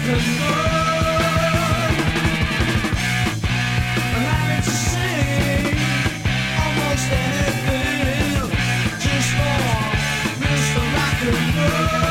and roll. I'm having to sing almost anything just for Mr. Rock and Roll.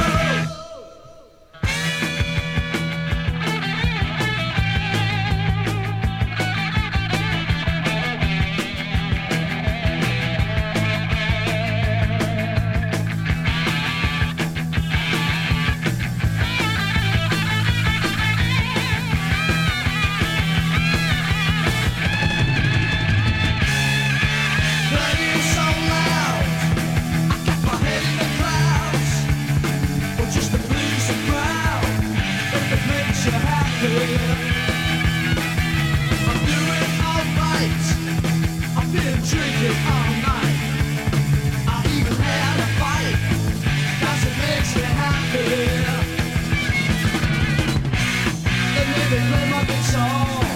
Playing so loud, I kept my head in the clouds, or just to please the crowd, if it makes you happy. I'm doing alright, I've been drinking all night, I even had a fight, 'cause it makes me happy. They made me play my big song.